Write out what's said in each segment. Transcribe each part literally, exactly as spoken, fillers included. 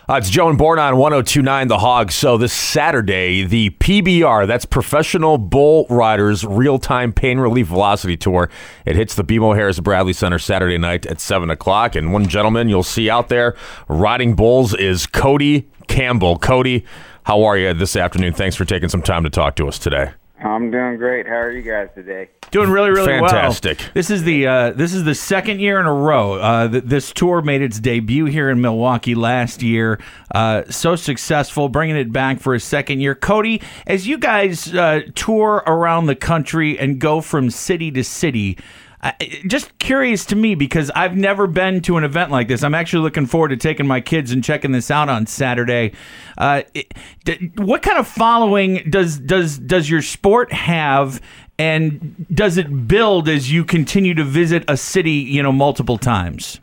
Uh, it's Joe and Born on one oh two point nine The Hog. So this Saturday, the P B R, that's Professional Bull Riders Real-Time Pain Relief Velocity Tour. It hits the B M O Harris Bradley Center Saturday night at seven o'clock. And one gentleman you'll see out there riding bulls is Cody Campbell. Cody, how are you this afternoon? Thanks for taking some time to talk to us today. I'm doing great. How are you guys today? Doing really, really Fantastic. well. This is the uh, this is the second year in a row. Uh, th- this tour made its debut here in Milwaukee last year. Uh, so successful, bringing it back for a second year. Cody, as you guys uh, tour around the country and go from city to city, Uh, just curious to me because I've never been to an event like this. I'm actually looking forward to taking my kids and checking this out on Saturday. Uh, it, d- what kind of following does does does your sport have, and does it build as you continue to visit a city, you know, multiple times?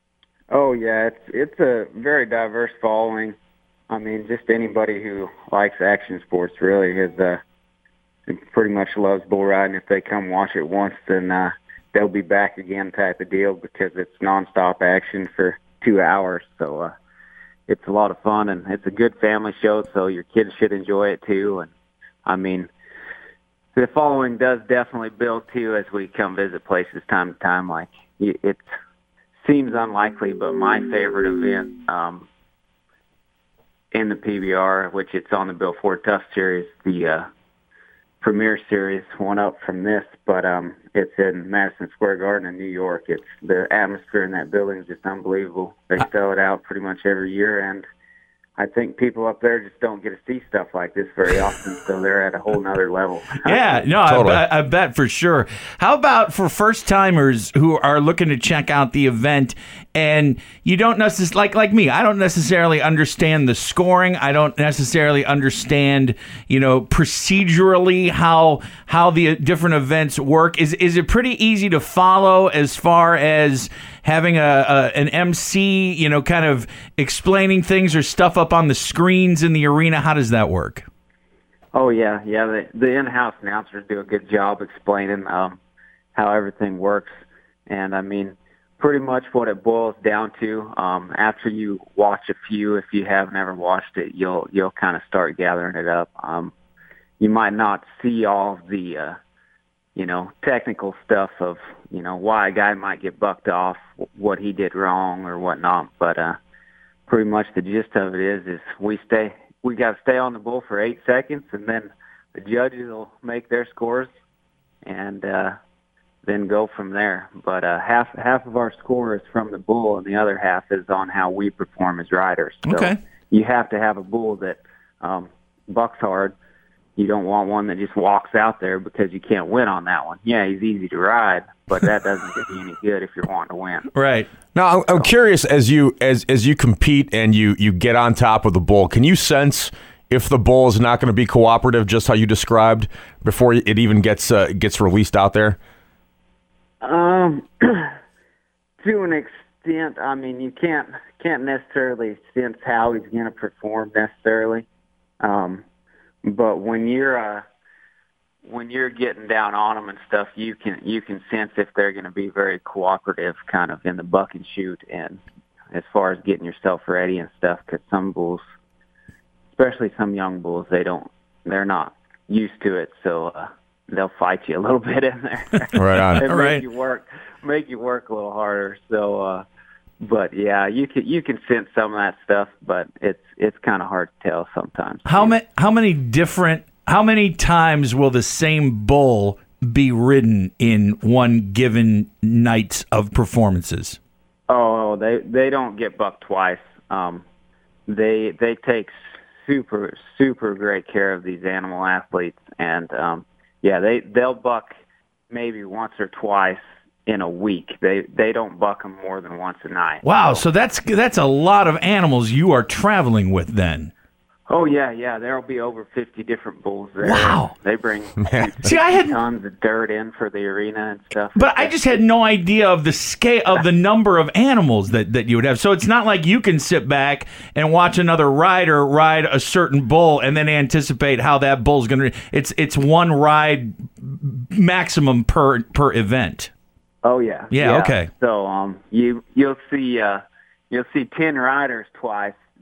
Oh yeah, it's it's a very diverse following. I mean, just anybody who likes action sports really is uh, pretty much loves bull riding. If they come watch it once, then uh, they'll be back again type of deal because it's nonstop action for two hours. So uh, it's a lot of fun, and it's a good family show, so your kids should enjoy it too. And I mean, the following does definitely build too as we come visit places time to time. Like, it seems unlikely, but my favorite event um, in the P B R, which it's on the Bill Ford Tough Series, the uh, Premier Series, one up from this, but um, it's in Madison Square Garden in New York. It's the atmosphere in that building is just unbelievable. They sell it out pretty much every year, and I think people up there just don't get to see stuff like this very often, so they're at a whole nother level. Yeah, no, Totally. I, I bet for sure. How about for first-timers who are looking to check out the event, and you don't necessarily, like like me, I don't necessarily understand the scoring. I don't necessarily understand, you know, procedurally how how the different events work. Is is it pretty easy to follow as far as having a, a an M C, you know, kind of explaining things or stuff up on the screens in the arena? How does that work? Oh, yeah, yeah. The, the in-house announcers do a good job explaining um, how everything works. And, I mean, pretty much what it boils down to, um, after you watch a few, if you have never watched it, you'll you'll kind of start gathering it up. Um, you might not see all of the, uh, you know, technical stuff of, you know, why a guy might get bucked off, what he did wrong or whatnot. But uh, pretty much the gist of it is, is we stay, we got to stay on the bull for eight seconds, and then the judges will make their scores, and uh, then go from there. But uh, half half of our score is from the bull, and the other half is on how we perform as riders. So Okay. you have to have a bull that um, bucks hard. You don't want one that just walks out there because you can't win on that one. Yeah, he's easy to ride, but that doesn't get you any good if you're wanting to win. Right. Now, I'm, I'm curious, as you as as you compete and you, you get on top of the bull, can you sense if the bull is not going to be cooperative, just how you described, before it even gets uh, gets released out there? Um, to an extent, I mean, you can't can't necessarily sense how he's going to perform necessarily. Um, but when you're uh, when you're getting down on them and stuff, you can you can sense if they're going to be very cooperative, kind of in the buck and shoot, and as far as getting yourself ready and stuff. Because some bulls, especially some young bulls, they don't they're not used to it, so uh, they'll fight you a little bit in there. Right on. and All make right. you work make you work a little harder. So, uh, but yeah, you can you can sense some of that stuff, but it's it's kind of hard to tell sometimes. How many how many different how many times will the same bull be ridden in one given night of performances? Oh, they they don't get bucked twice. Um, they they take super super great care of these animal athletes, and um, yeah, they they'll buck maybe once or twice in a week. They they don't buck them more than once a night. Wow, so that's that's a lot of animals you are traveling with then. Oh yeah, yeah. There'll be over fifty different bulls there. Wow. They bring See, I had tons of dirt in for the arena and stuff. But I just had no idea of the scale of the number of animals that, that you would have. So it's not like you can sit back and watch another rider ride a certain bull and then anticipate how that bull's going to. It's it's one ride maximum per per event. Oh yeah. Yeah, okay. So um, you you'll see uh, you'll see ten riders twice,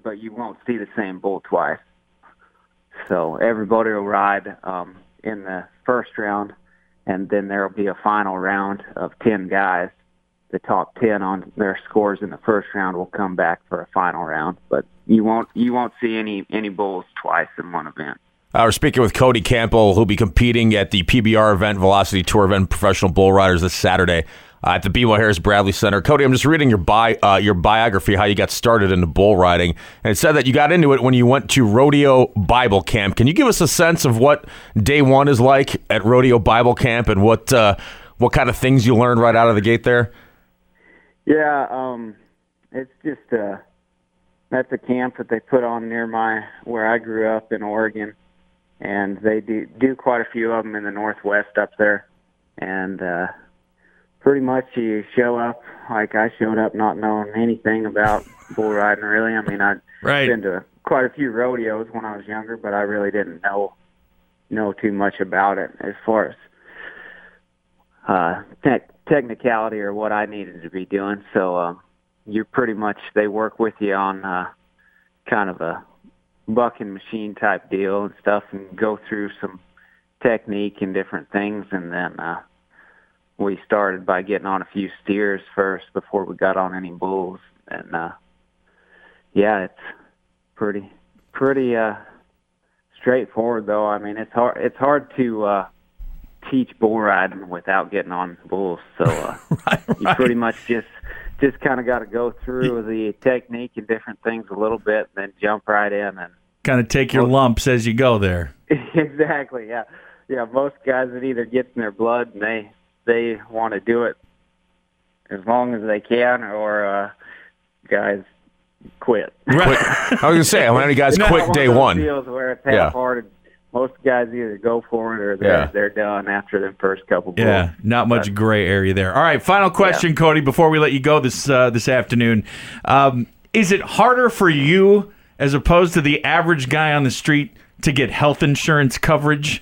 but you won't see the same bull twice. So everybody will ride um, in the first round, and then there will be a final round of ten guys. The top ten on their scores in the first round will come back for a final round, but you won't you won't see any any bulls twice in one event. Uh, we're speaking with Cody Campbell, who'll be competing at the P B R event, Velocity Tour event, Professional Bull Riders this Saturday uh, at the B M O Harris Bradley Center. Cody, I'm just reading your bi uh, your biography, how you got started into bull riding, and it said that you got into it when you went to Rodeo Bible Camp. Can you give us a sense of what day one is like at Rodeo Bible Camp, and what uh, what kind of things you learned right out of the gate there? Yeah, um, it's just uh, that's a camp that they put on near my where I grew up in Oregon, and they do, do quite a few of them in the Northwest up there. And uh, pretty much you show up like I showed up, not knowing anything about bull riding. Really, I mean, I'd Right. been to quite a few rodeos when I was younger, but I really didn't know know too much about it as far as uh, tech. technicality or what I needed to be doing. So um, you're pretty much, they work with you on uh, kind of a bucking machine type deal and stuff, and go through some technique and different things. And then uh, we started by getting on a few steers first before we got on any bulls. And uh, yeah, it's pretty, pretty uh, straightforward though. I mean, it's hard, it's hard to uh, teach bull riding without getting on bulls, so uh, right, right. you pretty much just just kind of got to go through the technique and different things a little bit, and then jump right in and kind of take your most, lumps as you go there. Exactly, yeah, yeah. Most guys, it either gets in their blood and they they want to do it as long as they can, or uh, guys quit. Right. I was gonna say, how many guys Not quit one day of those one? Deals where it's Yeah. half-hearted. Most guys either go for it or they're, Yeah. they're done after the first couple bulls. Yeah, not much gray area there. All right, final question, Yeah. Cody, before we let you go this uh, this afternoon. Um, is it harder for you, as opposed to the average guy on the street, to get health insurance coverage?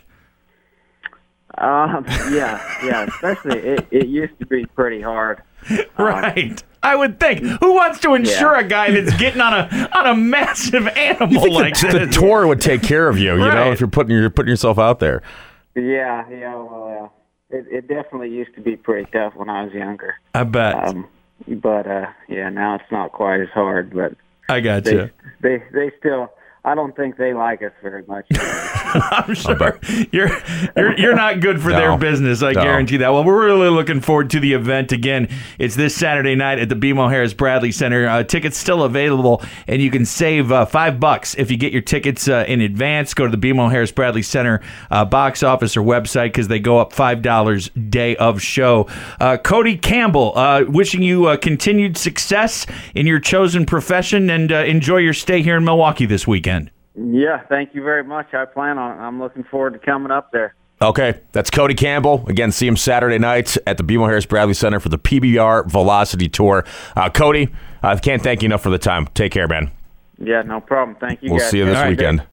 Um, yeah, yeah. Especially, it, it used to be pretty hard. Right. I would think. Who wants to insure Yeah. a guy that's getting on a on a massive animal like the, that? the tour would take care of you, you know, Right. if you're putting you're putting yourself out there. Yeah, yeah. Well, uh, it, it definitely used to be pretty tough when I was younger. I bet. Um, but uh, yeah, now it's not quite as hard. But I got they, you. they, they still. I don't think they like us very much. I'm sure you're you're you're not good for No. their business. I No. guarantee that. Well, we're really looking forward to the event. Again, it's this Saturday night at the B M O Harris Bradley Center. Uh, tickets still available, and you can save uh, five bucks if you get your tickets uh, in advance. Go to the B M O Harris Bradley Center uh, box office or website, because they go up five dollars day of show. Uh, Cody Campbell, uh, wishing you uh, continued success in your chosen profession, and uh, enjoy your stay here in Milwaukee this weekend. Yeah, thank you very much. I plan on. I'm looking forward to coming up there. Okay, that's Cody Campbell. Again, see him Saturday night at the B M O Harris Bradley Center for the P B R Velocity Tour. Uh, Cody, I can't thank you enough for the time. Take care, man. Yeah, no problem. Thank you. We'll guys. see you this All right. weekend.